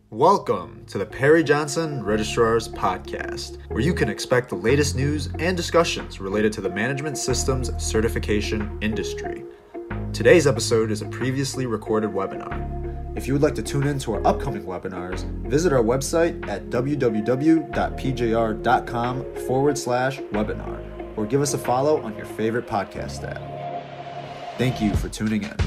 Welcome to the Perry Johnson Registrar's Podcast, where you can expect the latest news and discussions related to the management systems certification industry. Today's episode is a previously recorded webinar. If you would like to tune in to our upcoming webinars, visit our website at www.pjr.com/webinar or give us a follow on your favorite podcast app. Thank you for tuning in.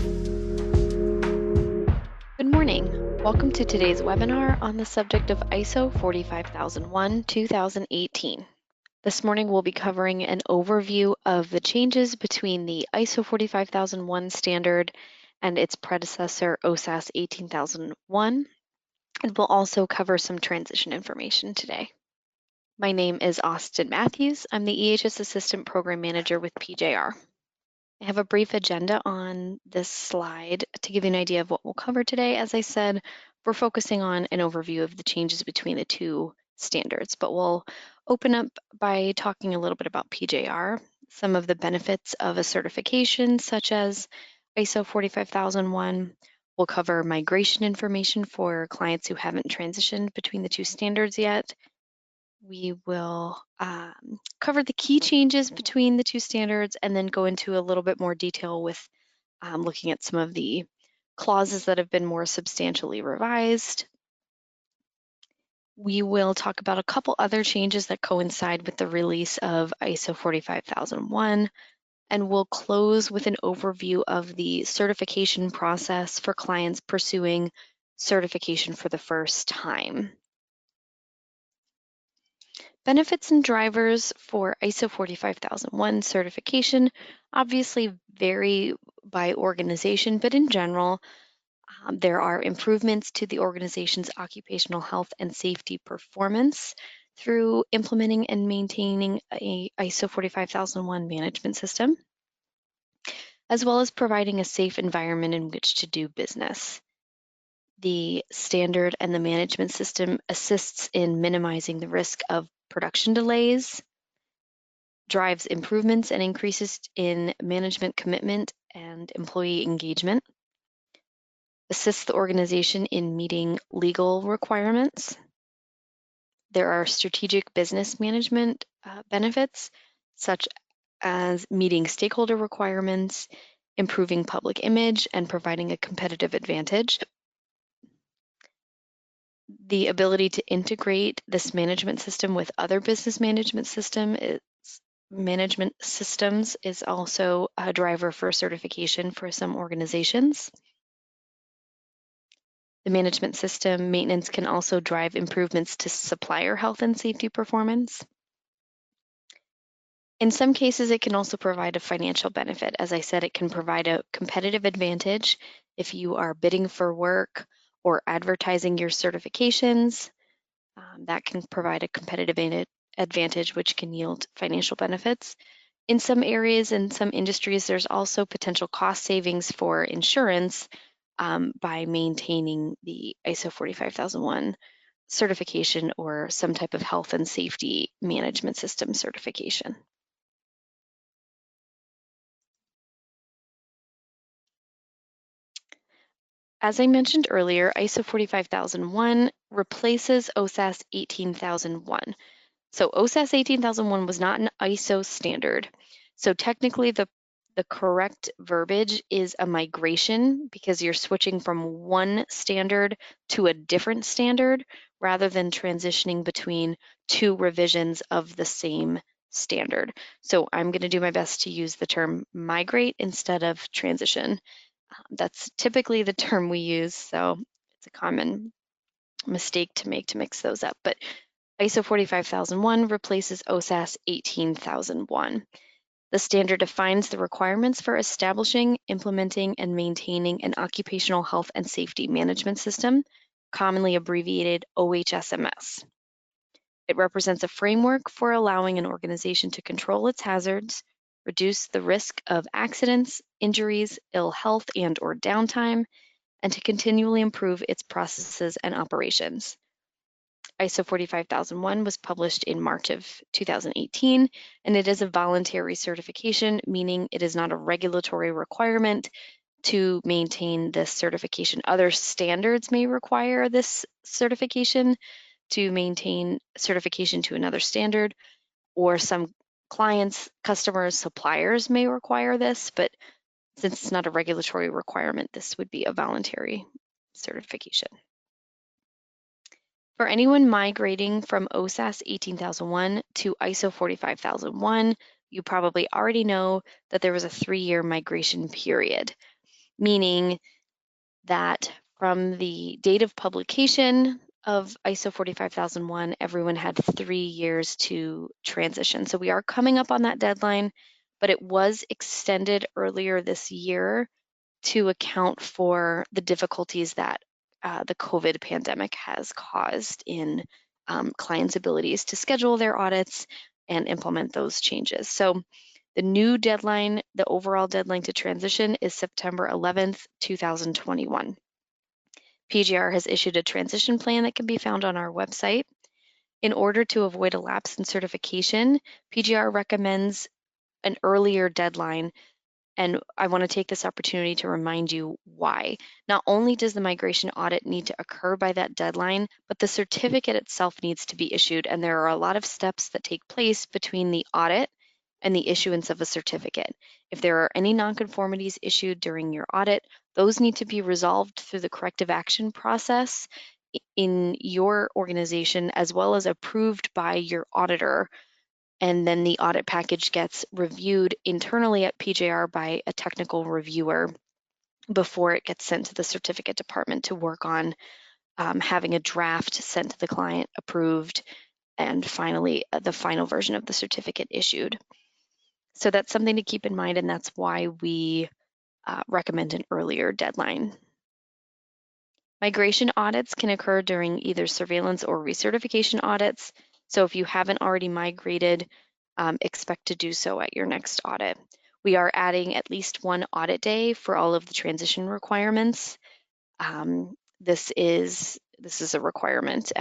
Good morning. Welcome to today's webinar on the subject of ISO 45001-2018. This morning we'll be covering an overview of the changes between the ISO 45001 standard and its predecessor OSAS 18001, and we'll also cover some transition information today. My name is Austin Matthews. I'm the EHS Assistant Program Manager with PJR. I have a brief agenda on this slide to give you an idea of what we'll cover today. As I said, we're focusing on an overview of the changes between the two standards, but we'll open up by talking a little bit about PJR, some of the benefits of a certification such as ISO 45001. We'll cover migration information for clients who haven't transitioned between the two standards yet. We will cover the key changes between the two standards and then go into a little bit more detail with looking at some of the clauses that have been more substantially revised. We will talk about a couple other changes that coincide with the release of ISO 45001, and we'll close with an overview of the certification process for clients pursuing certification for the first time. Benefits and drivers for ISO 45001 certification obviously vary by organization, but in general, there are improvements to the organization's occupational health and safety performance through implementing and maintaining a ISO 45001 management system, as well as providing a safe environment in which to do business. The standard and the management system assists in minimizing the risk of production delays, drives improvements and increases in management commitment and employee engagement, assists the organization in meeting legal requirements. There are strategic business management benefits, such as meeting stakeholder requirements, improving public image, and providing a competitive advantage. The ability to integrate this management system with other business management systems is also a driver for certification for some organizations. The management system maintenance can also drive improvements to supplier health and safety performance. In some cases, it can also provide a financial benefit. As I said, it can provide a competitive advantage if you are bidding for work or advertising your certifications. That can provide a competitive advantage, which can yield financial benefits. In some areas and some industries, there's also potential cost savings for insurance by maintaining the ISO 45001 certification or some type of health and safety management system certification. As I mentioned earlier, ISO 45001 replaces OSAS 18001. So OSAS 18001 was not an ISO standard. So technically the correct verbiage is a migration because you're switching from one standard to a different standard rather than transitioning between two revisions of the same standard. So I'm going to do my best to use the term migrate instead of transition. That's typically the term we use, so it's a common mistake to make to mix those up. But ISO 45001 replaces OSAS 18001. The standard defines the requirements for establishing, implementing, and maintaining an occupational health and safety management system, commonly abbreviated OHSMS. It represents a framework for allowing an organization to control its hazards, reduce the risk of accidents, injuries, ill health, and/or downtime, and to continually improve its processes and operations. ISO 45001 was published in March of 2018, and it is a voluntary certification, meaning it is not a regulatory requirement to maintain this certification. Other standards may require this certification to maintain certification to another standard, or some clients, customers, suppliers may require this, but since it's not a regulatory requirement, this would be a voluntary certification. For anyone migrating from OSAS 18001 to ISO 45001, you probably already know that there was a 3-year migration period, meaning that from the date of publication of ISO 45001, everyone had 3 years to transition. So we are coming up on that deadline, but it was extended earlier this year to account for the difficulties that the COVID pandemic has caused in clients' abilities to schedule their audits and implement those changes. So the new deadline, the overall deadline to transition, is September 11th, 2021. PGR has issued a transition plan that can be found on our website. In order to avoid a lapse in certification, PGR recommends an earlier deadline, and I want to take this opportunity to remind you why. Not only does the migration audit need to occur by that deadline, but the certificate itself needs to be issued, and there are a lot of steps that take place between the audit and the issuance of a certificate. If there are any nonconformities issued during your audit, those need to be resolved through the corrective action process in your organization, as well as approved by your auditor. And then the audit package gets reviewed internally at PJR by a technical reviewer before it gets sent to the certificate department to work on having a draft sent to the client, approved, and finally the final version of the certificate issued. So that's something to keep in mind, and that's why we recommend an earlier deadline. Migration audits can occur during either surveillance or recertification audits. So if you haven't already migrated, expect to do so at your next audit. We are adding at least one audit day for all of the transition requirements. This is a requirement.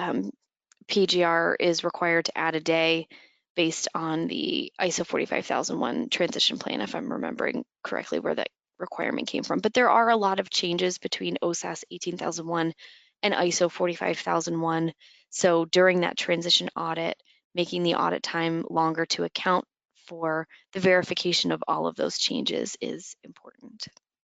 PGR is required to add a day based on the ISO 45001 transition plan, if I'm remembering correctly where that requirement came from. But there are a lot of changes between OSAS 18001 and ISO 45001. So during that transition audit, making the audit time longer to account for the verification of all of those changes is important.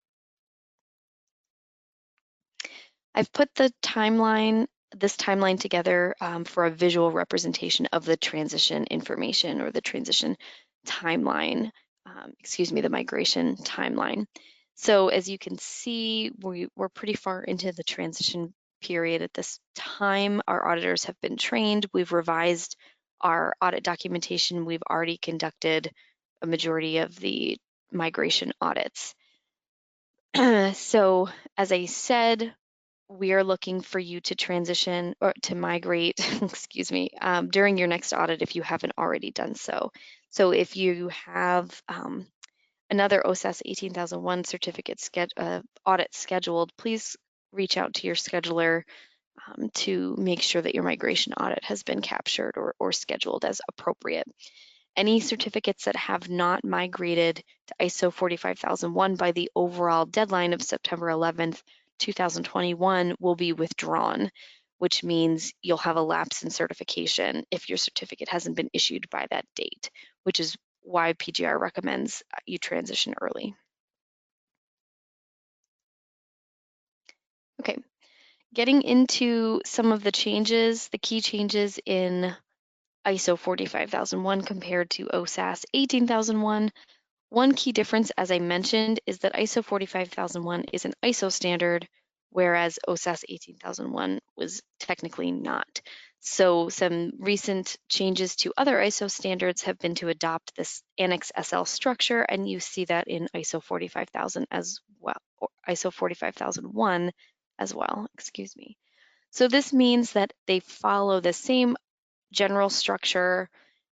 I've put this timeline together for a visual representation of the transition information, or the transition timeline, the migration timeline. So as you can see, we're pretty far into the transition period at this time. Our auditors have been trained. We've revised our audit documentation. We've already conducted a majority of the migration audits. So as I said, we are looking for you to transition or to migrate, during your next audit if you haven't already done so. So if you have another OSAS 18001 certificate audit scheduled, please reach out to your scheduler to make sure that your migration audit has been captured or scheduled as appropriate. Any certificates that have not migrated to ISO 45001 by the overall deadline of September 11th, 2021 will be withdrawn, which means you'll have a lapse in certification if your certificate hasn't been issued by that date, which is why PGR recommends you transition early. Okay, getting into some of the changes, the key changes in ISO 45001 compared to OSAS 18001. One key difference, as I mentioned, is that ISO 45001 is an ISO standard, whereas OSAS 18001 was technically not. So some recent changes to other ISO standards have been to adopt this Annex SL structure, and you see that in ISO 45000 as well, or ISO 45001 as well, So this means that they follow the same general structure,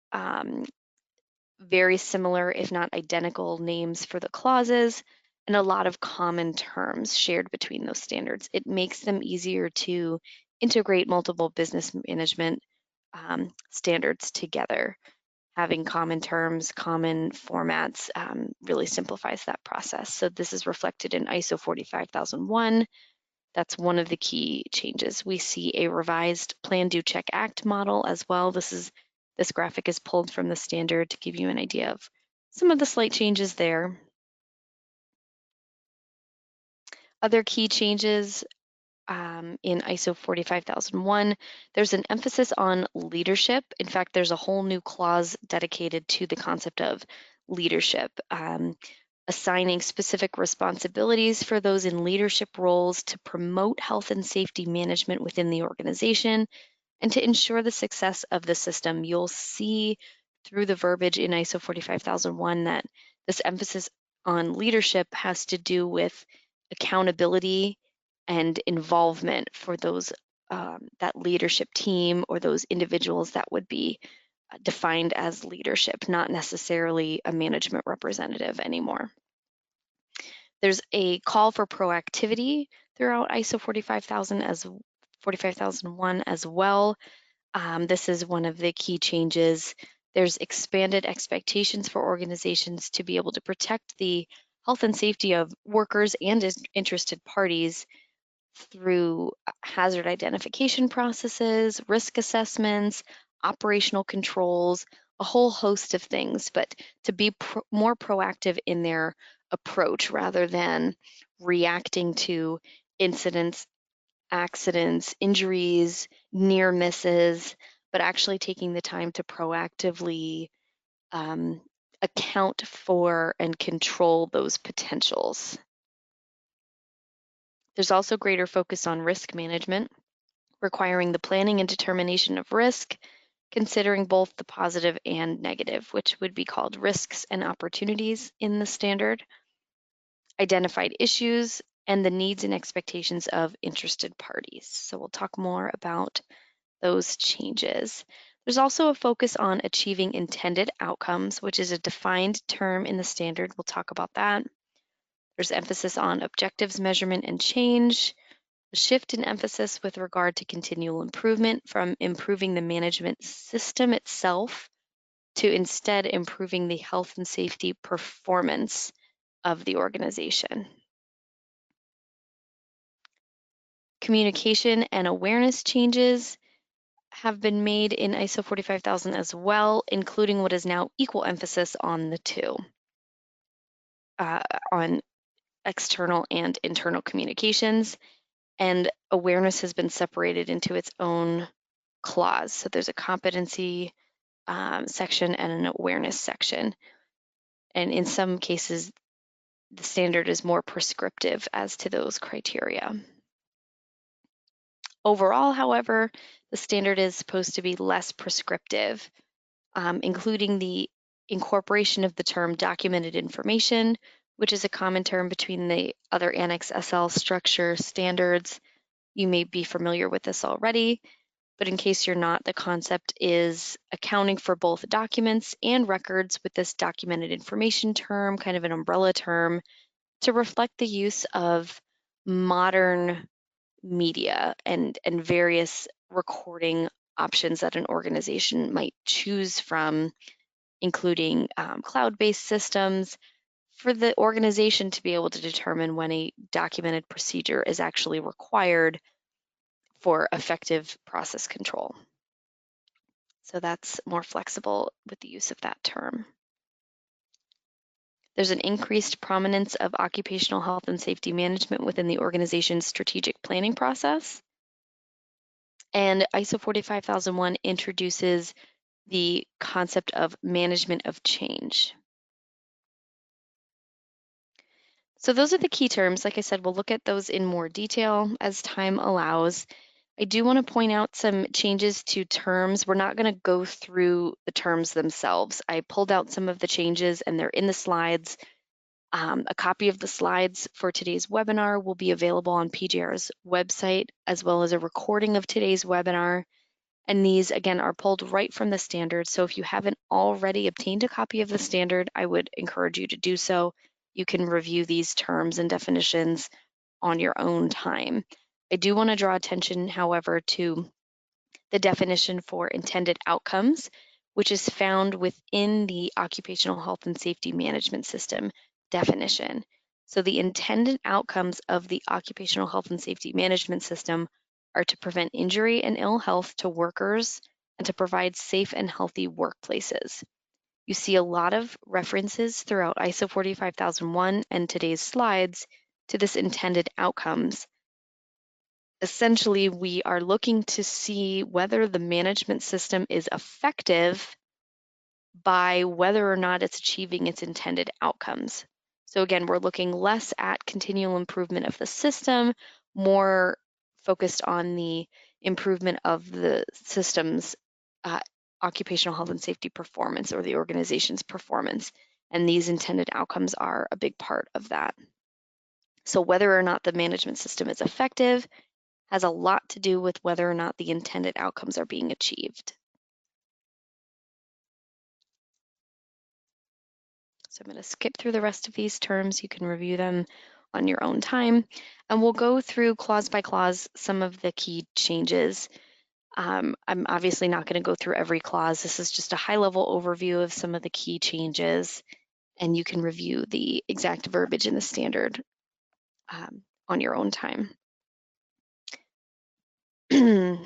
very similar, if not identical, names for the clauses, and a lot of common terms shared between those standards. It makes them easier to integrate multiple business management standards together. having common terms, common formats really simplifies that process. So this is reflected in ISO 45001. That's one of the key changes. We see a revised Plan, Do, Check, Act model as well. This graphic is pulled from the standard to give you an idea of some of the slight changes there. Other key changes in ISO 45001, there's an emphasis on leadership. In fact, there's a whole new clause dedicated to the concept of leadership, assigning specific responsibilities for those in leadership roles to promote health and safety management within the organization and to ensure the success of the system. You'll see through the verbiage in ISO 45001 that this emphasis on leadership has to do with accountability and involvement for those that leadership team or those individuals that would be defined as leadership, not necessarily a management representative anymore. There's a call for proactivity throughout ISO 45001 as well. This is one of the key changes. There's expanded expectations for organizations to be able to protect the health and safety of workers and interested parties through hazard identification processes, risk assessments, operational controls, a whole host of things, but to be more proactive in their approach rather than reacting to incidents, accidents, injuries, near misses, but actually taking the time to proactively account for and control those potentials. There's also greater focus on risk management, requiring the planning and determination of risk, considering both the positive and negative, which would be called risks and opportunities in the standard, identified issues, and the needs and expectations of interested parties. So we'll talk more about those changes. There's also a focus on achieving intended outcomes, which is a defined term in the standard. We'll talk about that. There's emphasis on objectives, measurement, and change. A shift in emphasis with regard to continual improvement from improving the management system itself to instead improving the health and safety performance of the organization. Communication and awareness changes have been made in ISO 45000 as well, including what is now equal emphasis on the two, on external and internal communications, and awareness has been separated into its own clause. So there's a competency section and an awareness section. And in some cases, the standard is more prescriptive as to those criteria. Overall, however, the standard is supposed to be less prescriptive, including the incorporation of the term documented information, which is a common term between the other Annex SL structure standards. You may be familiar with this already, but in case you're not, the concept is accounting for both documents and records with this documented information term, kind of an umbrella term, to reflect the use of modern media and various recording options that an organization might choose from, including cloud-based systems, for the organization to be able to determine when a documented procedure is actually required for effective process control. So that's more flexible with the use of that term. There's an increased prominence of occupational health and safety management within the organization's strategic planning process. And ISO 45001 introduces the concept of management of change. So those are the key terms. Like I said, we'll look at those in more detail as time allows. I do want to point out some changes to terms. We're not going to go through the terms themselves. I pulled out some of the changes and they're in the slides. A copy of the slides for today's webinar will be available on PJR's website, as well as a recording of today's webinar. And these, again, are pulled right from the standard. So if you haven't already obtained a copy of the standard, I would encourage you to do so. You can review these terms and definitions on your own time. I do want to draw attention, however, to the definition for intended outcomes, which is found within the Occupational Health and Safety Management System definition. So the intended outcomes of the Occupational Health and Safety Management System are to prevent injury and ill health to workers and to provide safe and healthy workplaces. You see a lot of references throughout ISO 45001 and today's slides to this intended outcomes. Essentially, we are looking to see whether the management system is effective by whether or not it's achieving its intended outcomes. So again, we're looking less at continual improvement of the system, more focused on the improvement of the system's occupational health and safety performance or the organization's performance. And these intended outcomes are a big part of that. So whether or not the management system is effective has a lot to do with whether or not the intended outcomes are being achieved. So I'm going to skip through the rest of these terms. You can review them on your own time. And we'll go through clause by clause some of the key changes. I'm obviously not going to go through every clause. This is just a high-level overview of some of the key changes, and you can review the exact verbiage in the standard on your own time. In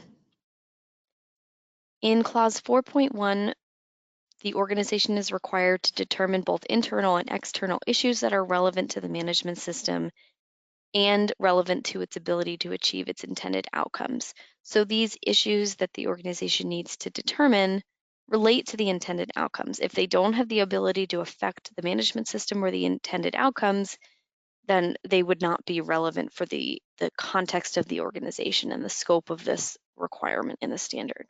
clause 4.1, the organization is required to determine both internal and external issues that are relevant to the management system and relevant to its ability to achieve its intended outcomes. So these issues that the organization needs to determine relate to the intended outcomes. If they don't have the ability to affect the management system or the intended outcomes, then they would not be relevant for the context of the organization and the scope of this requirement in the standard.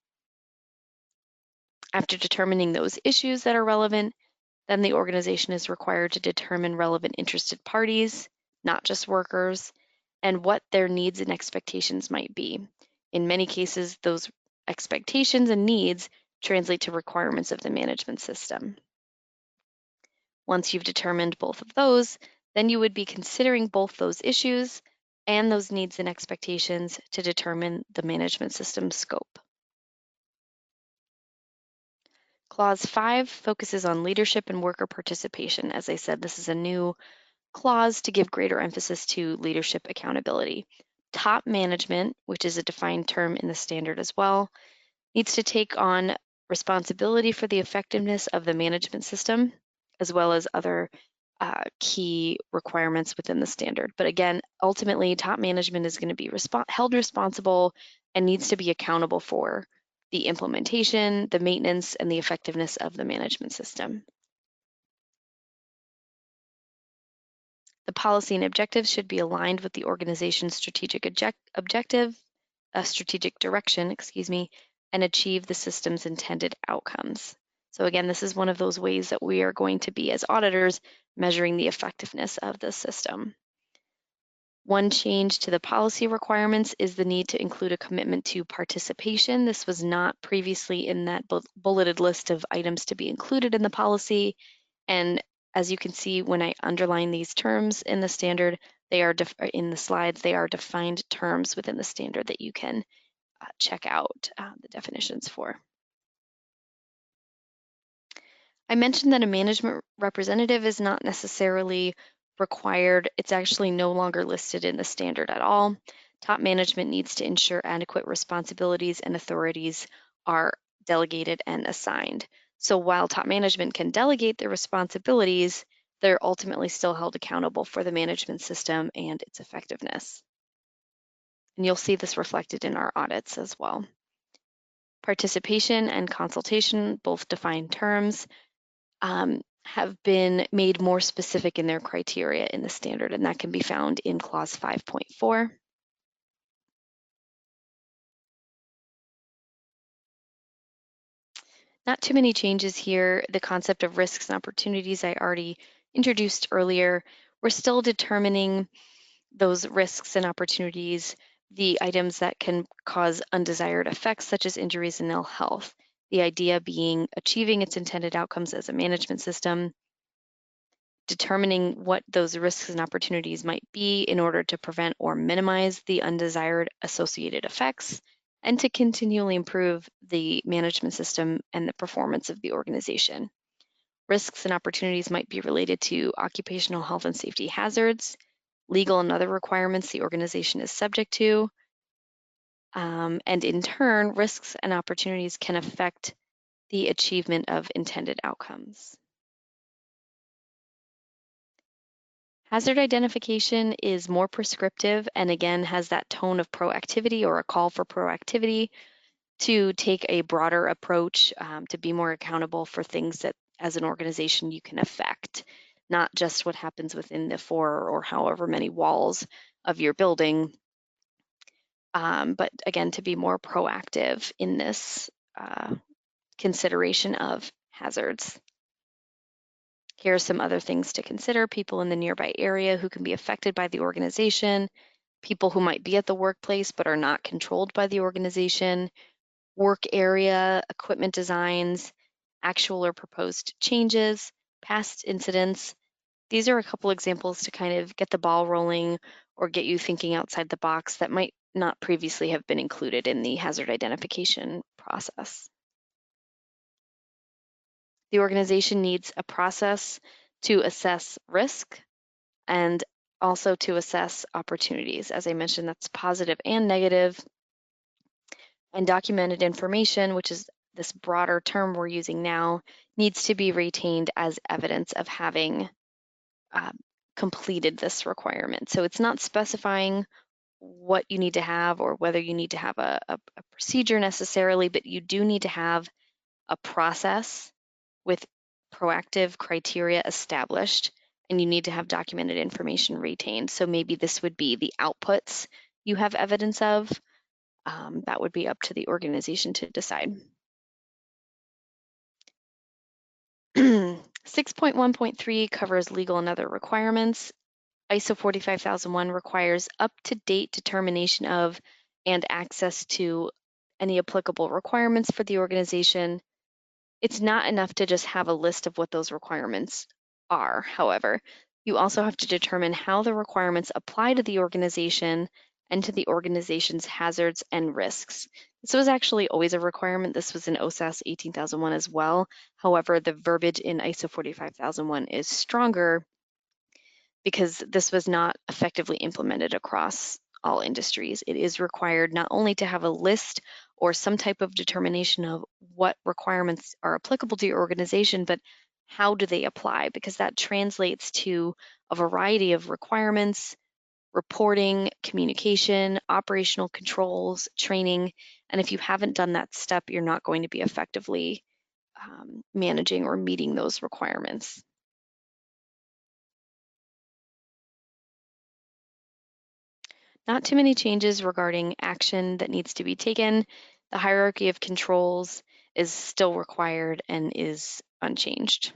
After determining those issues that are relevant, then the organization is required to determine relevant interested parties, not just workers, and what their needs and expectations might be. In many cases, those expectations and needs translate to requirements of the management system. Once you've determined both of those, then you would be considering both those issues and those needs and expectations to determine the management system scope. Clause 5 focuses on leadership and worker participation. As I said, this is a new clause to give greater emphasis to leadership accountability. Top management, which is a defined term in the standard as well, needs to take on responsibility for the effectiveness of the management system, as well as other key requirements within the standard. But again, ultimately, top management is going to be held responsible and needs to be accountable for the implementation, the maintenance, and the effectiveness of the management system. The policy and objectives should be aligned with the organization's strategic strategic direction, and achieve the system's intended outcomes. So again, this is one of those ways that we are going to be, as auditors, measuring the effectiveness of the system. One change to the policy requirements is the need to include a commitment to participation. This was not previously in that bulleted list of items to be included in the policy. And as you can see, when I underline these terms in the standard, they are in the slides, they are defined terms within the standard that you can check out the definitions for. I mentioned that a management representative is not necessarily required. It's actually no longer listed in the standard at all. Top management needs to ensure adequate responsibilities and authorities are delegated and assigned. So while top management can delegate their responsibilities, they're ultimately still held accountable for the management system and its effectiveness. And you'll see this reflected in our audits as well. Participation and consultation, both defined terms, have been made more specific in their criteria in the standard, and that can be found in clause 5.4. Not too many changes here. The concept of risks and opportunities I already introduced earlier. We're still determining those risks and opportunities, the items that can cause undesired effects such as injuries and ill health. The idea being achieving its intended outcomes as a management system, determining what those risks and opportunities might be in order to prevent or minimize the undesired associated effects, and to continually improve the management system and the performance of the organization. Risks and opportunities might be related to occupational health and safety hazards, legal and other requirements the organization is subject to, and in turn, risks and opportunities can affect the achievement of intended outcomes. Hazard identification is more prescriptive and again has that tone of proactivity or a call for proactivity to take a broader approach, to be more accountable for things that as an organization you can affect, not just what happens within the 4 or however many walls of your building, but again, to be more proactive in this consideration of hazards. Here are some other things to consider: people in the nearby area who can be affected by the organization, people who might be at the workplace but are not controlled by the organization, work area, equipment designs, actual or proposed changes, past incidents. These are a couple examples to kind of get the ball rolling or get you thinking outside the box that might not previously have been included in the hazard identification process. The organization needs a process to assess risk and also to assess opportunities. As I mentioned, that's positive and negative. And documented information, which is this broader term we're using now, needs to be retained as evidence of having completed this requirement. So it's not specifying what you need to have or whether you need to have a procedure necessarily, but you do need to have a process with proactive criteria established, and you need to have documented information retained. So maybe this would be the outputs you have evidence of. That would be up to the organization to decide. 6.1.3 covers legal and other requirements. ISO 45001 requires up-to-date determination of and access to any applicable requirements for the organization. It's not enough to just have a list of what those requirements are, however. You also have to determine how the requirements apply to the organization and to the organization's hazards and risks. This was actually always a requirement. This was in OSAS 18001 as well. However, the verbiage in ISO 45001 is stronger because this was not effectively implemented across all industries. It is required not only to have a list or some type of determination of what requirements are applicable to your organization, but how do they apply? Because that translates to a variety of requirements, reporting, communication, operational controls, training. And if you haven't done that step, you're not going to be effectively managing or meeting those requirements. Not too many changes regarding action that needs to be taken. The hierarchy of controls is still required and is unchanged.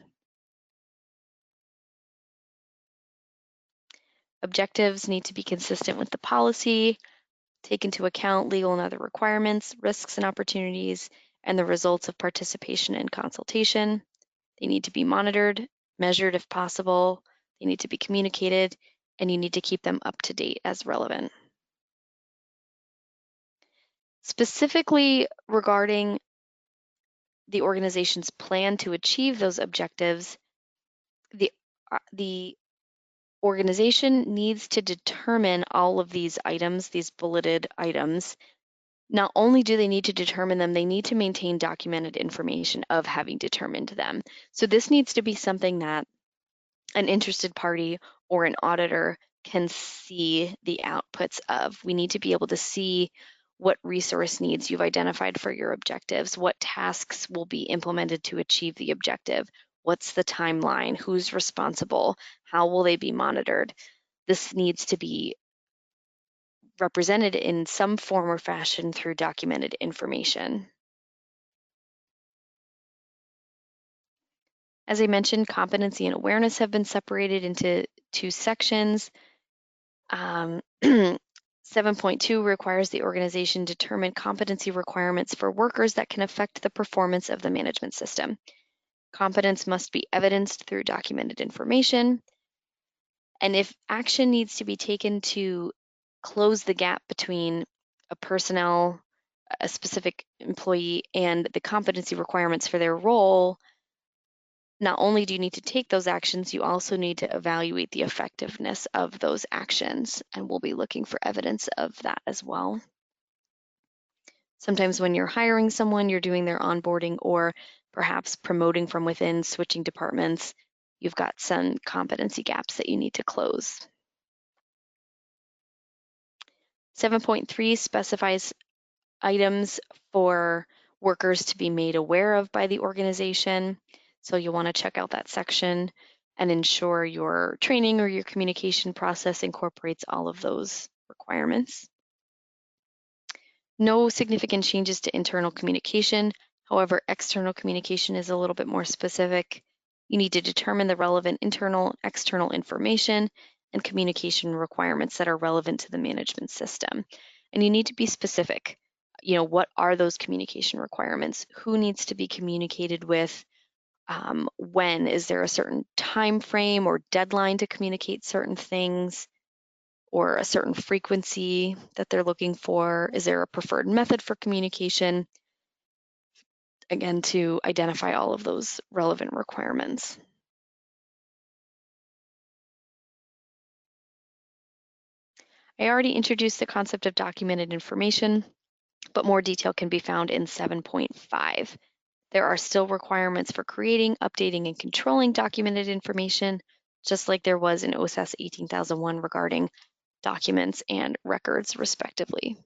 Objectives need to be consistent with the policy, take into account legal and other requirements, risks and opportunities, and the results of participation and consultation. They need to be monitored, measured if possible, they need to be communicated, and you need to keep them up to date as relevant. Specifically regarding the organization's plan to achieve those objectives, the organization needs to determine all of these items, these bulleted items. Not only do they need to determine them, they need to maintain documented information of having determined them. So this needs to be something that an interested party or an auditor can see the outputs of. We need to be able to see what resource needs you've identified for your objectives, what tasks will be implemented to achieve the objective, what's the timeline, who's responsible, how will they be monitored. This needs to be represented in some form or fashion through documented information. As I mentioned, competency and awareness have been separated into 2 sections. 7.2 requires the organization determine competency requirements for workers that can affect the performance of the management system. Competence must be evidenced through documented information. And if action needs to be taken to close the gap between a personnel a specific employee and the competency requirements for their role, not only do you need to take those actions, you also need to evaluate the effectiveness of those actions, and we'll be looking for evidence of that as well. Sometimes when you're hiring someone, you're doing their onboarding or perhaps promoting from within, switching departments, you've got some competency gaps that you need to close. 7.3 specifies items for workers to be made aware of by the organization. So you'll want to check out that section and ensure your training or your communication process incorporates all of those requirements. No significant changes to internal communication. However, external communication is a little bit more specific. You need to determine the relevant internal and external information and communication requirements that are relevant to the management system. And you need to be specific. What are those communication requirements? Who needs to be communicated with? When? Is there a certain time frame or deadline to communicate certain things, or a certain frequency that they're looking for? Is there a preferred method for communication? Again, to identify all of those relevant requirements. I already introduced the concept of documented information, but more detail can be found in 7.5. There are still requirements for creating, updating, and controlling documented information, just like there was in OSAS 18001 regarding documents and records, respectively.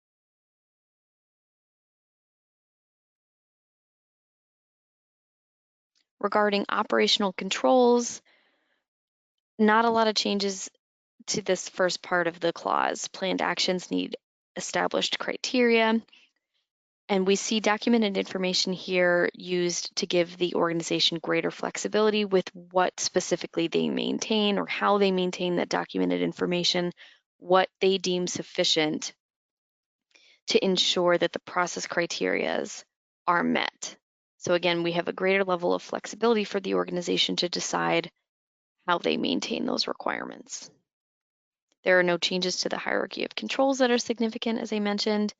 Regarding operational controls, not a lot of changes to this first part of the clause. Planned actions need established criteria. And we see documented information here used to give the organization greater flexibility with what specifically they maintain or how they maintain that documented information, what they deem sufficient to ensure that the process criterias are met. So again, we have a greater level of flexibility for the organization to decide how they maintain those requirements. There are no changes to the hierarchy of controls that are significant, as I mentioned.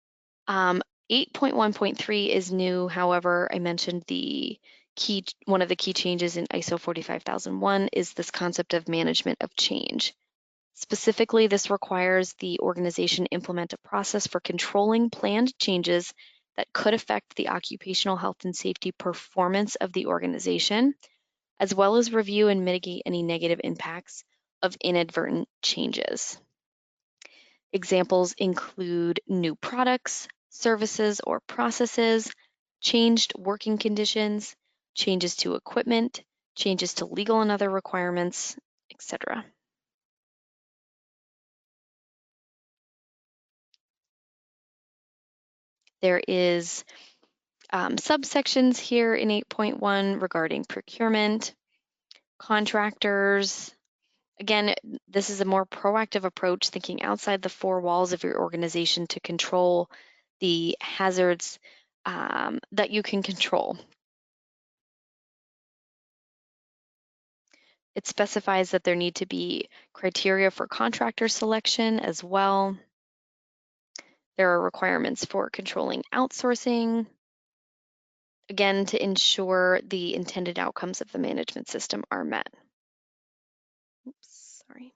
8.1.3 is new. However, I mentioned one of the key changes in ISO 45001 is this concept of management of change. Specifically, this requires the organization implement a process for controlling planned changes that could affect the occupational health and safety performance of the organization, as well as review and mitigate any negative impacts of inadvertent changes. Examples include new products, services, or processes, changed working conditions, changes to equipment, changes to legal and other requirements, etc. There is subsections here in 8.1 regarding procurement, contractors. Again, this is a more proactive approach, thinking outside the four walls of your organization to control the hazards that you can control. It specifies that there need to be criteria for contractor selection as well. There are requirements for controlling outsourcing, again, to ensure the intended outcomes of the management system are met. Oops, sorry.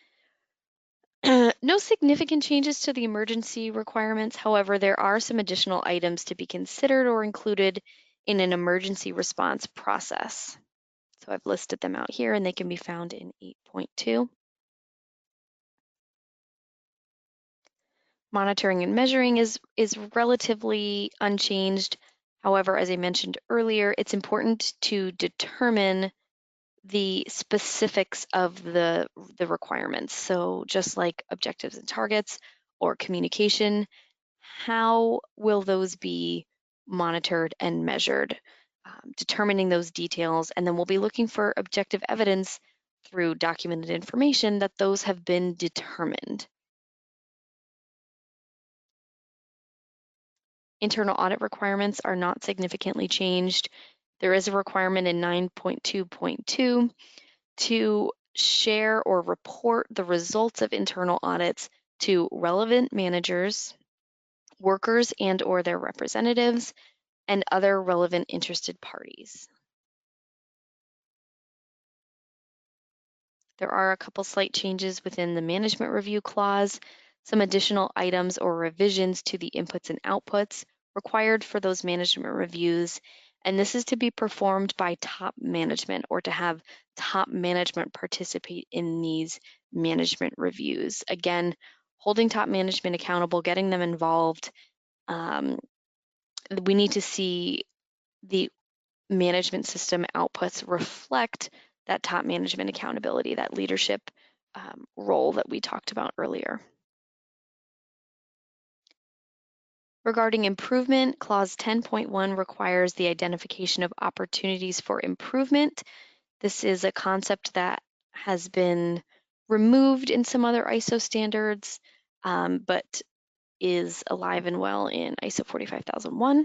No significant changes to the emergency requirements. However, there are some additional items to be considered or included in an emergency response process. So I've listed them out here and they can be found in 8.2. Monitoring and measuring is relatively unchanged. However, as I mentioned earlier, it's important to determine the specifics of the requirements. So just like objectives and targets or communication, how will those be monitored and measured? Determining those details, and then we'll be looking for objective evidence through documented information that those have been determined. Internal audit requirements are not significantly changed. There is a requirement in 9.2.2 to share or report the results of internal audits to relevant managers, workers and/or their representatives, and other relevant interested parties. There are a couple slight changes within the management review clause, some additional items or revisions to the inputs and outputs required for those management reviews. And this is to be performed by top management or to have top management participate in these management reviews. Again, holding top management accountable, getting them involved. We need to see the management system outputs reflect that top management accountability, that leadership role that we talked about earlier. Regarding improvement, clause 10.1 requires the identification of opportunities for improvement. This is a concept that has been removed in some other ISO standards, but is alive and well in ISO 45001.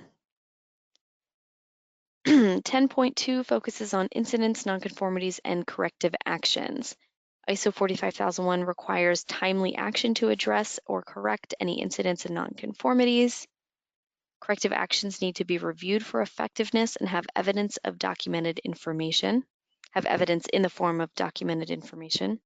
10.2 focuses on incidents, nonconformities, and corrective actions. ISO 45001 requires timely action to address or correct any incidents and nonconformities. Corrective actions need to be reviewed for effectiveness and have evidence of documented information, have evidence in the form of documented information.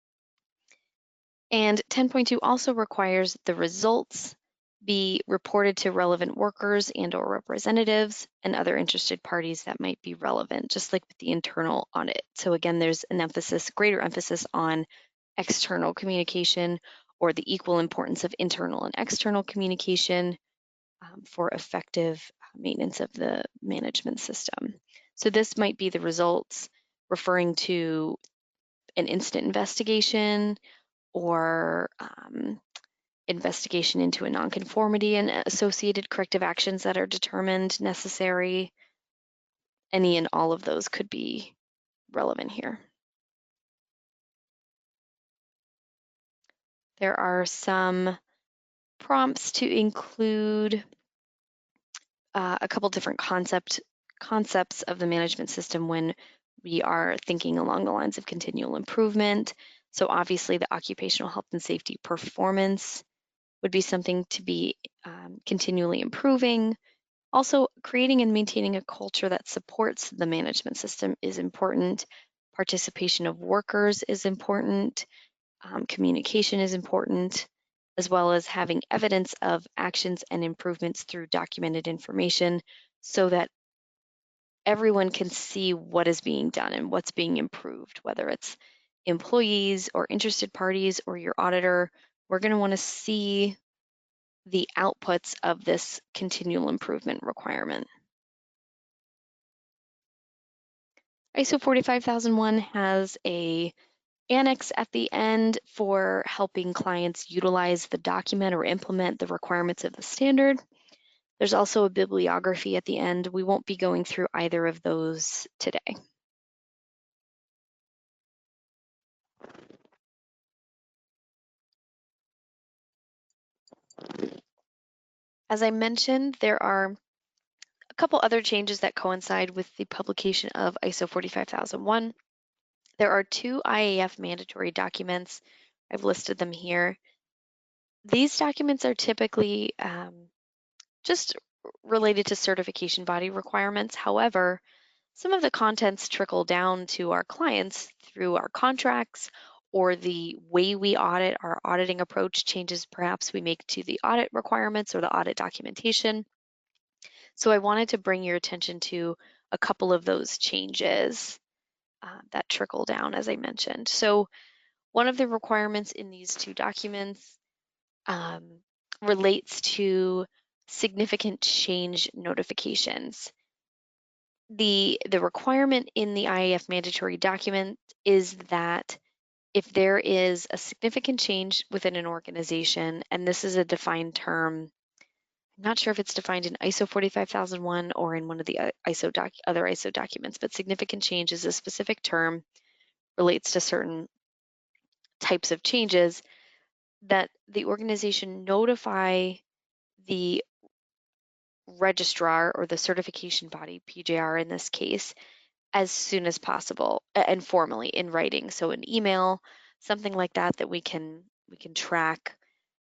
And 10.2 also requires the results be reported to relevant workers and/or representatives and other interested parties that might be relevant, just like with the internal audit. So again, there's an emphasis, greater emphasis on external communication or the equal importance of internal and external communication for effective maintenance of the management system. So this might be the results referring to an incident investigation or investigation into a nonconformity and associated corrective actions that are determined necessary. Any and all of those could be relevant here. There are some prompts to include a couple different concepts of the management system when we are thinking along the lines of continual improvement. So obviously the occupational health and safety performance would be something to be continually improving. Also, creating and maintaining a culture that supports the management system is important. Participation of workers is important. Communication is important, as well as having evidence of actions and improvements through documented information so that everyone can see what is being done and what's being improved, whether it's employees or interested parties or your auditor. We're going to want to see the outputs of this continual improvement requirement. ISO 45001 has an annex at the end for helping clients utilize the document or implement the requirements of the standard. There's also a bibliography at the end. We won't be going through either of those today. As I mentioned, there are a couple other changes that coincide with the publication of ISO 45001. There are 2 IAF mandatory documents. I've listed them here. These documents are typically just related to certification body requirements. However, some of the contents trickle down to our clients through our contracts or the way we audit. Our auditing approach changes perhaps we make to the audit requirements or the audit documentation. So I wanted to bring your attention to a couple of those changes that trickle down, as I mentioned. So one of the requirements in these 2 documents relates to significant change notifications. The requirement in the IAF mandatory document is that if there is a significant change within an organization, and this is a defined term, I'm not sure if it's defined in ISO 45001 or in one of the other ISO documents, but significant change is a specific term, relates to certain types of changes, that the organization notify the registrar or the certification body, PJR in this case, as soon as possible and formally in writing. So an email, something like that that we can track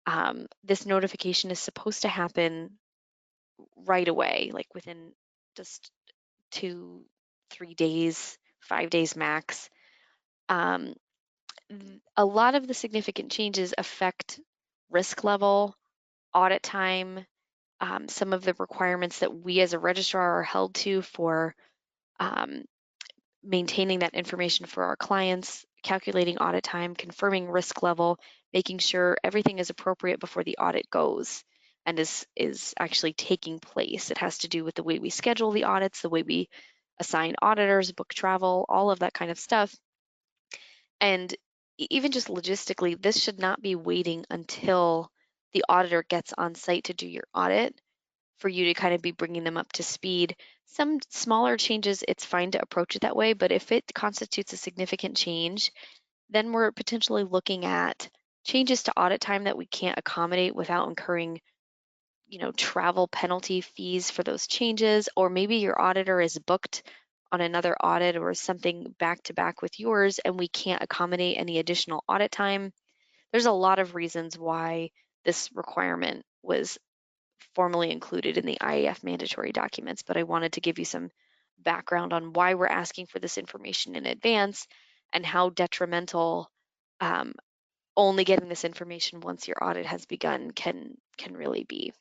This notification is supposed to happen right away, like within just 2, 3 days, 5 days max. Um, a lot of the significant changes affect risk level, audit time, some of the requirements that we as a registrar are held to for um, maintaining that information for our clients, calculating audit time, confirming risk level, making sure everything is appropriate before the audit goes and is actually taking place. It has to do with the way we schedule the audits, the way we assign auditors, book travel, all of that kind of stuff. And even just logistically, this should not be waiting until the auditor gets on site to do your audit for you to kind of be bringing them up to speed. Some smaller changes, it's fine to approach it that way, but if it constitutes a significant change, then we're potentially looking at changes to audit time that we can't accommodate without incurring, travel penalty fees for those changes, or maybe your auditor is booked on another audit or something back to back with yours and we can't accommodate any additional audit time. There's a lot of reasons why this requirement was formally included in the IAF mandatory documents, but I wanted to give you some background on why we're asking for this information in advance and how detrimental um, only getting this information once your audit has begun can really be.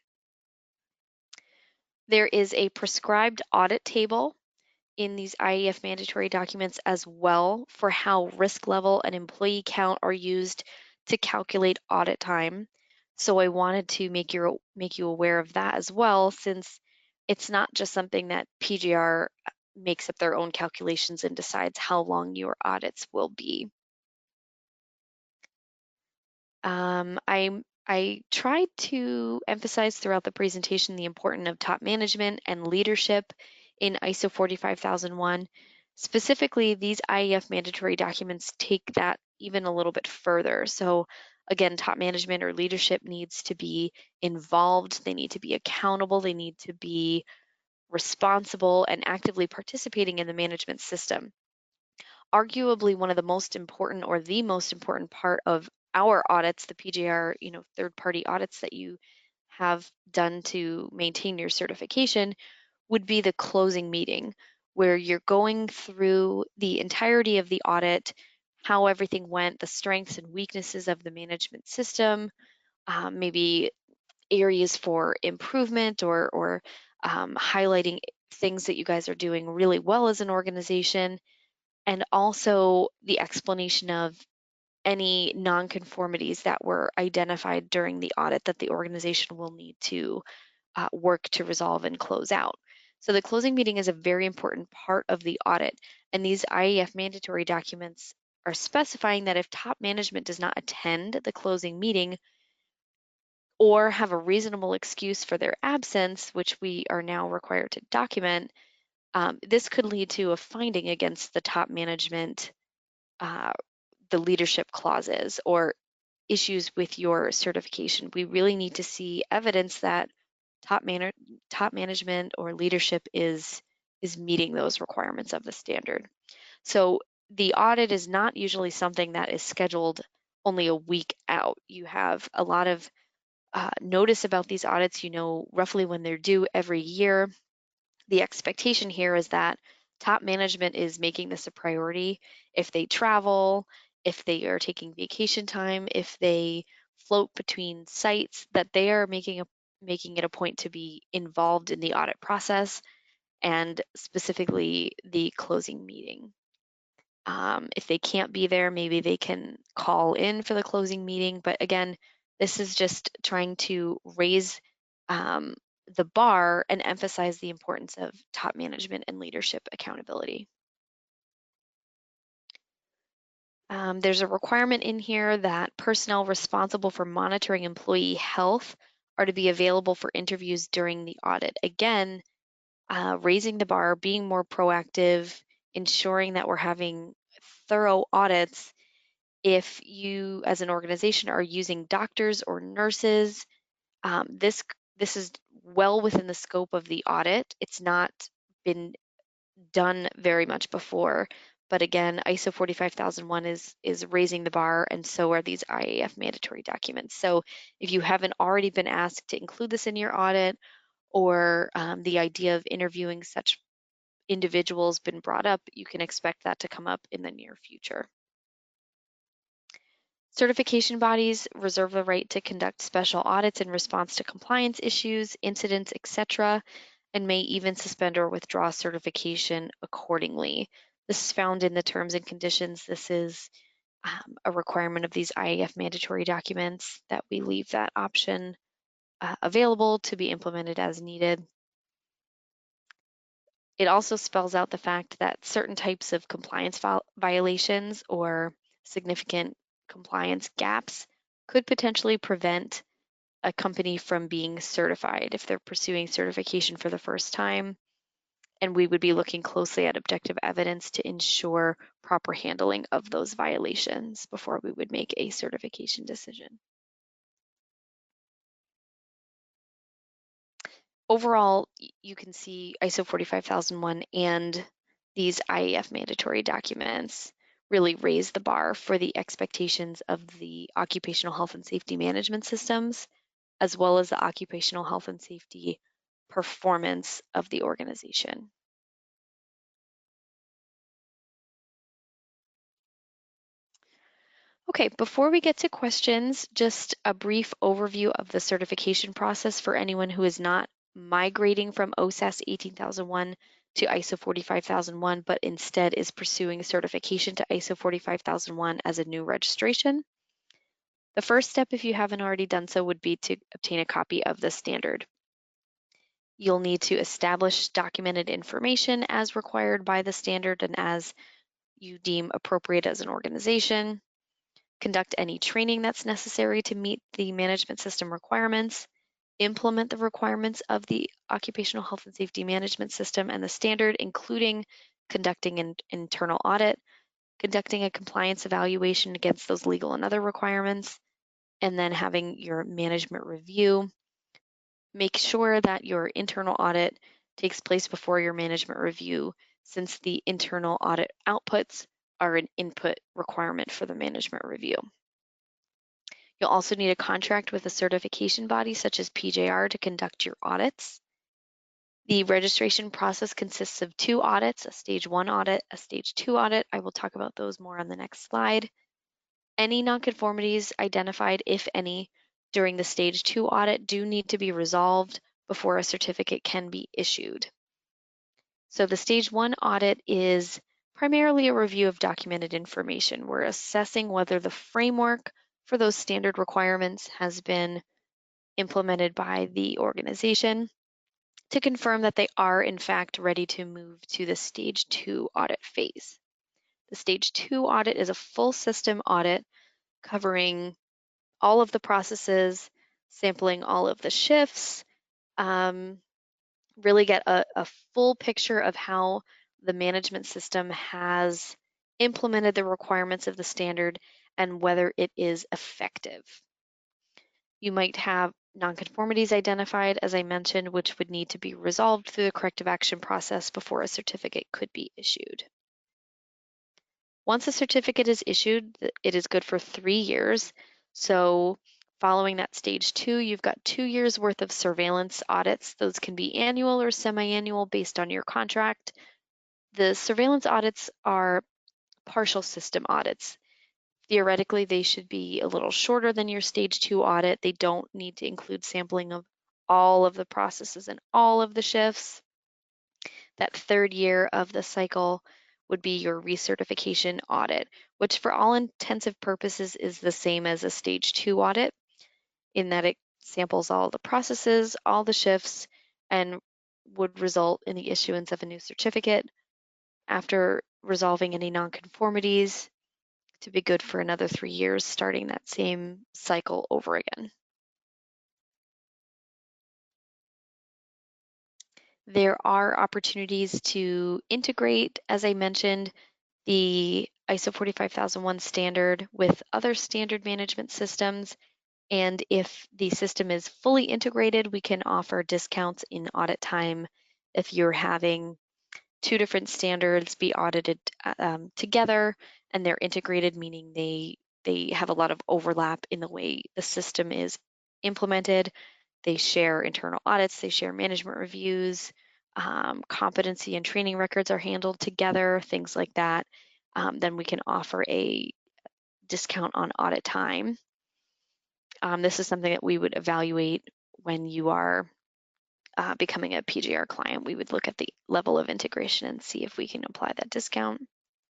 There is a prescribed audit table in these IAF mandatory documents as well for how risk level and employee count are used to calculate audit time. So I wanted to make you aware of that as well, since it's not just something that PGR makes up their own calculations and decides how long your audits will be. I tried to emphasize throughout the presentation the importance of top management and leadership in ISO 45001. Specifically, these IEF mandatory documents take that even a little bit further. So again, top management or leadership needs to be involved, they need to be accountable, they need to be responsible and actively participating in the management system. Arguably one of the most important or the most important part of our audits, the PGR, third-party audits that you have done to maintain your certification would be the closing meeting, where you're going through the entirety of the audit, how everything went, the strengths and weaknesses of the management system, maybe areas for improvement or highlighting things that you guys are doing really well as an organization, and also the explanation of any nonconformities that were identified during the audit that the organization will need to work to resolve and close out. So the closing meeting is a very important part of the audit, and these IEF mandatory documents are specifying that if top management does not attend the closing meeting or have a reasonable excuse for their absence, which we are now required to document, this could lead to a finding against the top management, uh, the leadership clauses, or issues with your certification. We really need to see evidence that top, man top management or leadership is meeting those requirements of the standard. So the audit is not usually something that is scheduled only a week out. You have a lot of notice about these audits. You know roughly when they're due every year. The expectation here is that top management is making this a priority. If they travel, if they are taking vacation time, if they float between sites, that they are making it a point to be involved in the audit process and specifically the closing meeting. If they can't be there, maybe they can call in for the closing meeting. But again, this is just trying to raise um, the bar and emphasize the importance of top management and leadership accountability. There's a requirement in here that personnel responsible for monitoring employee health are to be available for interviews during the audit. Again, raising the bar, being more proactive, ensuring that we're having thorough audits. If you as an organization are using doctors or nurses, this is well within the scope of the audit. It's not been done very much before, But again, ISO 45001 is raising the bar, and so are these IAF mandatory documents. So if you haven't already been asked to include this in your audit, or the idea of interviewing such individuals been brought up, you can expect that to come up in the near future. Certification bodies reserve the right to conduct special audits in response to compliance issues, incidents, etc., and may even suspend or withdraw certification accordingly. This is found in the terms and conditions. This is a requirement of these IAF mandatory documents that we leave that option available to be implemented as needed. It also spells out the fact that certain types of compliance violations or significant compliance gaps could potentially prevent a company from being certified if they're pursuing certification for the first time. And we would be looking closely at objective evidence to ensure proper handling of those violations before we would make a certification decision. Overall, you can see ISO 45001 and these IAF mandatory documents really raise the bar for the expectations of the occupational health and safety management systems, as well as the occupational health and safety performance of the organization. Okay, before we get to questions, just a brief overview of the certification process for anyone who is not migrating from OSAS 18001 to ISO 45001, but instead is pursuing certification to ISO 45001 as a new registration. The first step, if you haven't already done so, would be to obtain a copy of the standard. You'll need to establish documented information as required by the standard and as you deem appropriate as an organization. Conduct any training that's necessary to meet the management system requirements, implement the requirements of the occupational health and safety management system and the standard, including conducting an internal audit, conducting a compliance evaluation against those legal and other requirements, and then having your management review. Make sure that your internal audit takes place before your management review, since the internal audit outputs are an input requirement for the management review. You'll also need a contract with a certification body such as PJR to conduct your audits. The registration process consists of 2 audits, a stage 1 audit, a stage 2 audit. I will talk about those more on the next slide. Any nonconformities identified, if any, during the stage 2 audit do need to be resolved before a certificate can be issued. So the stage 1 audit is primarily a review of documented information. We're assessing whether the framework for those standard requirements has been implemented by the organization to confirm that they are in fact ready to move to the stage 2 audit phase. The stage 2 audit is a full system audit covering all of the processes, sampling all of the shifts, really get a full picture of how the management system has implemented the requirements of the standard and whether it is effective. You might have nonconformities identified, as I mentioned, which would need to be resolved through the corrective action process before a certificate could be issued. Once a certificate is issued, it is good for 3 years. So following that stage 2, you've got 2 years worth of surveillance audits. Those can be annual or semi-annual based on your contract. The surveillance audits are partial system audits. Theoretically, they should be a little shorter than your stage 2 audit. They don't need to include sampling of all of the processes and all of the shifts. That 3rd year of the cycle would be your recertification audit, which for all intensive purposes is the same as a stage 2 audit in that it samples all the processes, all the shifts, and would result in the issuance of a new certificate after resolving any nonconformities to be good for another 3 years, starting that same cycle over again. There are opportunities to integrate, as I mentioned, the ISO 45001 standard with other standard management systems. And if the system is fully integrated, we can offer discounts in audit time if you're having two different standards be audited together, and they're integrated, meaning they have a lot of overlap in the way the system is implemented. They share internal audits, they share management reviews, competency and training records are handled together, things like that. Then we can offer a discount on audit time. This is something that we would evaluate when you are becoming a PJR client. We would look at the level of integration and see if we can apply that discount.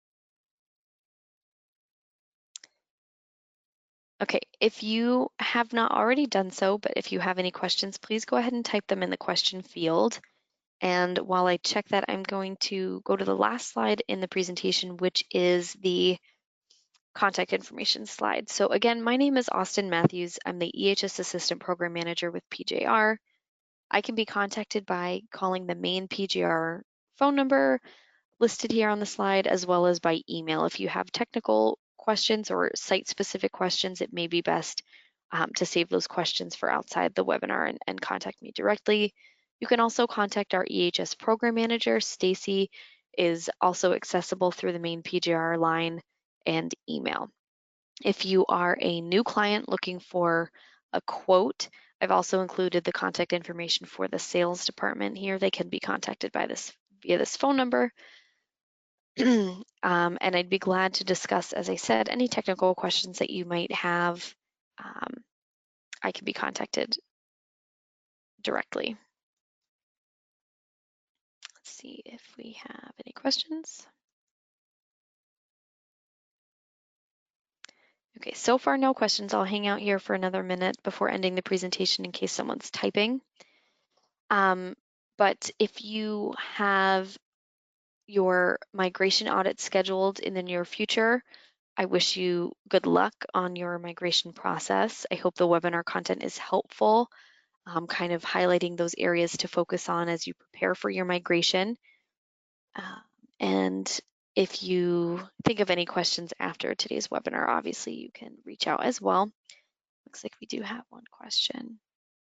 Okay, if you have not already done so, but if you have any questions, please go ahead and type them in the question field. And while I check that, I'm going to go to the last slide in the presentation, which is the contact information slide. So again, my name is Austin Matthews. I'm the EHS Assistant Program Manager with PJR. I can be contacted by calling the main PJR phone number listed here on the slide, as well as by email. If you have technical questions or site-specific questions, it may be best to save those questions for outside the webinar and contact me directly. You can also contact our EHS program manager. Stacy is also accessible through the main PJR line and email. If you are a new client looking for a quote, I've also included the contact information for the sales department here. They can be contacted by via this phone number. And I'd be glad to discuss, as I said, any technical questions that you might have. I can be contacted directly. Let's see if we have any questions. Okay, so far no questions. I'll hang out here for another minute before ending the presentation in case someone's typing. But if you have your migration audit scheduled in the near future, I wish you good luck on your migration process. I hope the webinar content is helpful, kind of highlighting those areas to focus on as you prepare for your migration. And if you think of any questions after today's webinar, obviously you can reach out as well. Looks like we do have one question.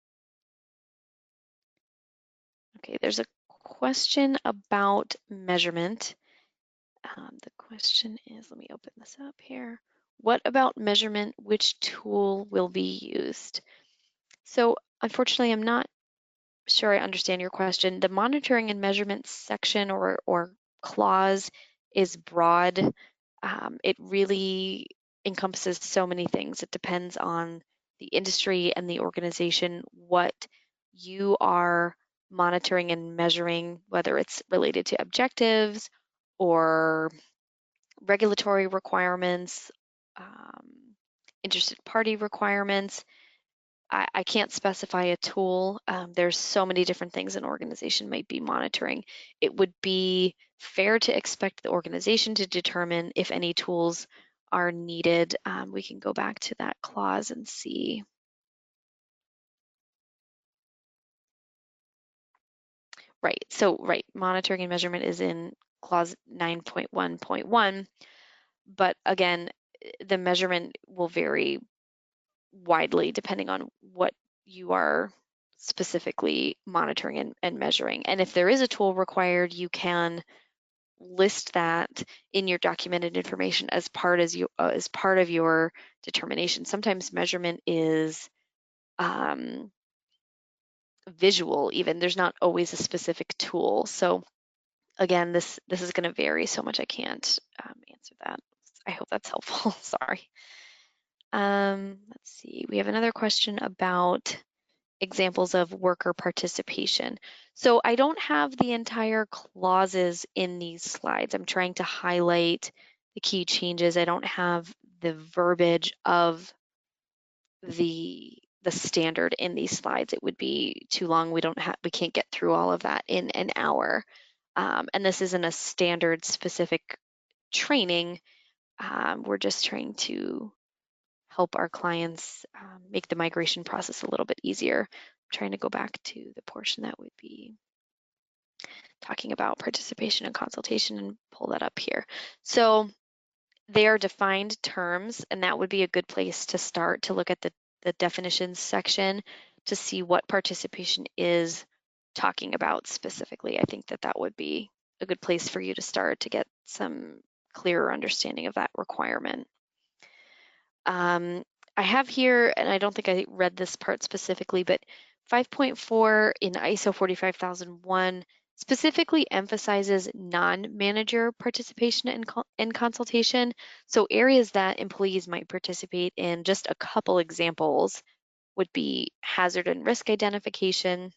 Okay, there's a question about measurement. The question is, let me open this up here. What about measurement? Which tool will be used? So unfortunately, I'm not sure I understand your question. The monitoring and measurement section or clause is broad. It really encompasses so many things. It depends on the industry and the organization, what you are monitoring and measuring, whether it's related to objectives or regulatory requirements, interested party requirements. I can't specify a tool. There's so many different things an organization might be monitoring. It would be fair to expect the organization to determine if any tools are needed. We can go back to that clause and see. Right, so monitoring and measurement is in clause 9.1.1, but again, the measurement will vary widely depending on what you are specifically monitoring and measuring. And if there is a tool required, you can list that in your documented information as part of your determination. Sometimes measurement is visual even. There's not always a specific tool. So again, this is going to vary so much I can't answer that. I hope that's helpful. Sorry. Let's see, we have another question about examples of worker participation. So I don't have the entire clauses in these slides. I'm trying to highlight the key changes. I don't have the verbiage of the standard in these slides. It would be too long. We can't get through all of that in an hour. And this isn't a standard specific training. We're just trying to help our clients make the migration process a little bit easier. I'm trying to go back to the portion that would be talking about participation and consultation and pull that up here. So they are defined terms, and that would be a good place to start to look at the definitions section to see what participation is talking about specifically. I think that would be a good place for you to start to get some clearer understanding of that requirement. I have here, and I don't think I read this part specifically, but 5.4 in ISO 45001 specifically emphasizes non-manager participation in consultation. So areas that employees might participate in, just a couple examples would be hazard and risk identification,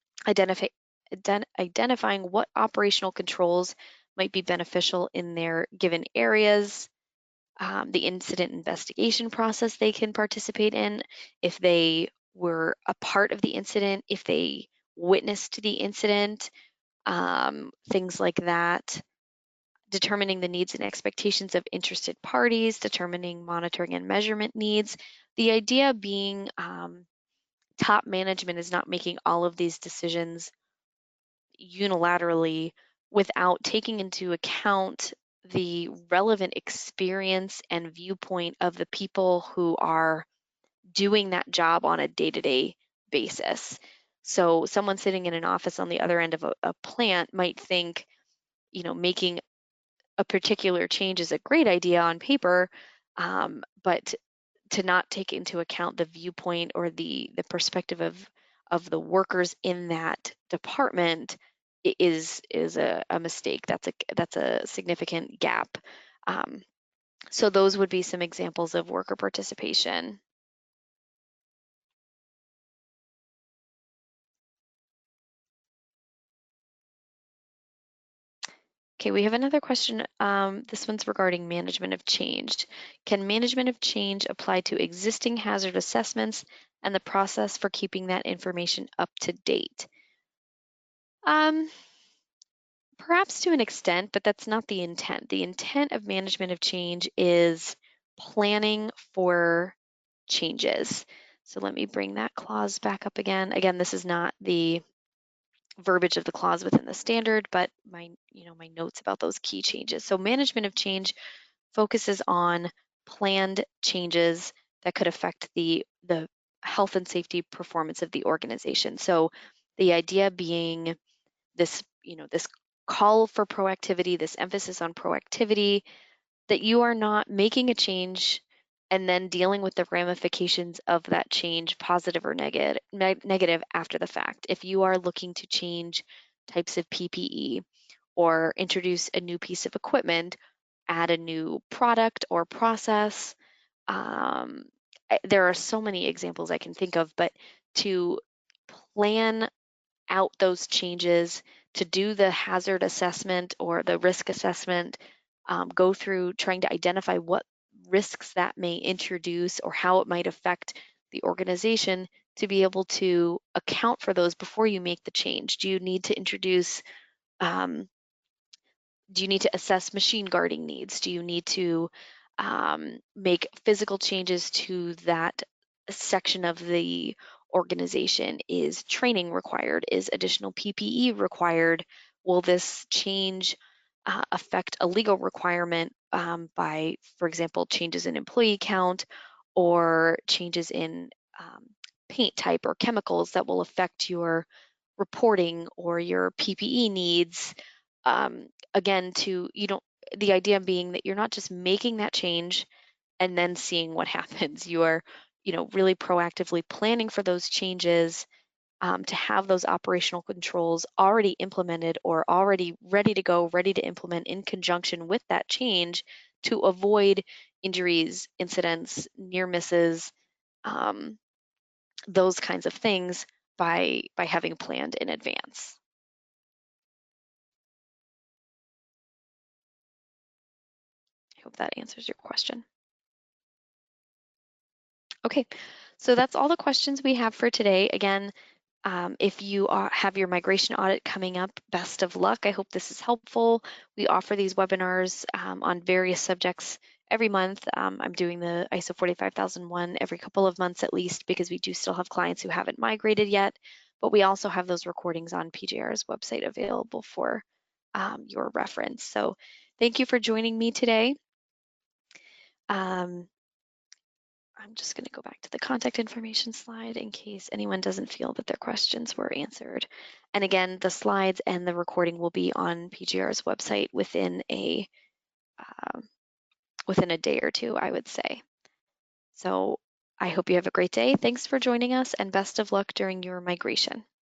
identifying what operational controls might be beneficial in their given areas, the incident investigation process they can participate in, if they were a part of the incident, if they witnessed the incident, things like that. Determining the needs and expectations of interested parties, determining monitoring and measurement needs. The idea being top management is not making all of these decisions unilaterally without taking into account the relevant experience and viewpoint of the people who are doing that job on a day-to-day basis. So someone sitting in an office on the other end of a plant might think, making a particular change is a great idea on paper, but to not take into account the viewpoint or the perspective of the workers in that department is a mistake. That's a significant gap. So those would be some examples of worker participation. Okay, we have another question. This one's regarding management of change. Can management of change apply to existing hazard assessments and the process for keeping that information up to date? Perhaps to an extent, but that's not the intent. The intent of management of change is planning for changes. So let me bring that clause back up again. Again, this is not the verbiage of the clause within the standard, but my notes about those key changes. So management of change focuses on planned changes that could affect the health and safety performance of the organization. So the idea being this, this call for proactivity, this emphasis on proactivity, that you are not making a change and then dealing with the ramifications of that change, positive or negative after the fact. If you are looking to change types of PPE or introduce a new piece of equipment, add a new product or process, there are so many examples I can think of, but to plan out those changes, to do the hazard assessment or the risk assessment, go through trying to identify what risks that may introduce or how it might affect the organization, to be able to account for those before you make the change. Do you need to introduce, do you need to assess machine guarding needs? Do you need to make physical changes to that section of the organization? Is training required? Is additional PPE required? Will this change affect a legal requirement by, for example, changes in employee count or changes in paint type or chemicals that will affect your reporting or your PPE needs? Again, the idea being that you're not just making that change and then seeing what happens. You are, really proactively planning for those changes, to have those operational controls already implemented or already ready to go, ready to implement in conjunction with that change to avoid injuries, incidents, near misses, those kinds of things by having planned in advance. I hope that answers your question. Okay, so that's all the questions we have for today. Again, if you have your migration audit coming up, best of luck. I hope this is helpful. We offer these webinars on various subjects every month. I'm doing the ISO 45001 every couple of months at least, because we do still have clients who haven't migrated yet, but we also have those recordings on PJR's website available for your reference. So thank you for joining me today. I'm just going to go back to the contact information slide in case anyone doesn't feel that their questions were answered. And again, the slides and the recording will be on PGR's website within a day or two, I would say. So I hope you have a great day. Thanks for joining us and best of luck during your migration.